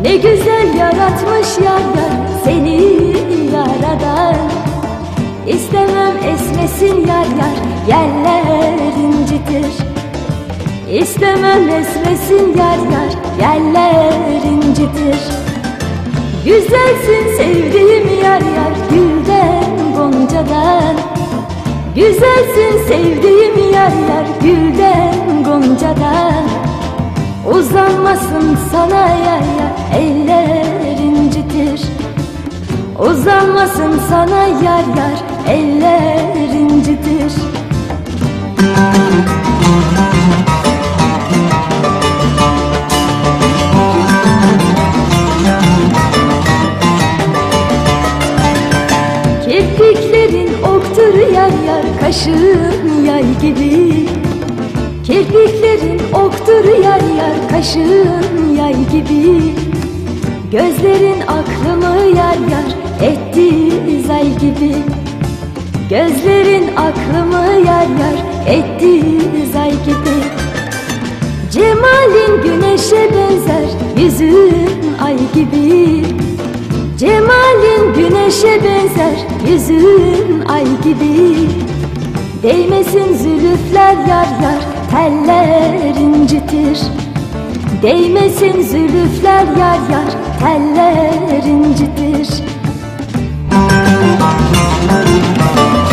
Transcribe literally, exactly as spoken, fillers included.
Ne güzel yaratmış yar yar seni yaradan. İstemem esmesin yar yar, yerler incitir. İstemem esmesin yar yar, yerler incitir. Güzelsin sevdiğim yar yar, gülden goncadan. Güzelsin sevdiğim yar yar, gülden goncadan. Uzanmasın sana yar yar, eller incitir. Uzanmasın sana yar yar, eller incitir. Kirpiklerin oktur yar yar, kaşın yay gibi. Kirpiklerin oktur yar yar, kaşın yay gibi. Gözlerin aklımı yar yar, etti zay gibi. Gözlerin aklımı yar yar, etti zay gibi. Cemalin güneşe benzer, yüzün ay gibi. Cemalin güneşe benzer, yüzün ay gibi. Değmesin zülüfler yar yar, teller incitir. Değmesin zülüfler yar yar, teller incitir.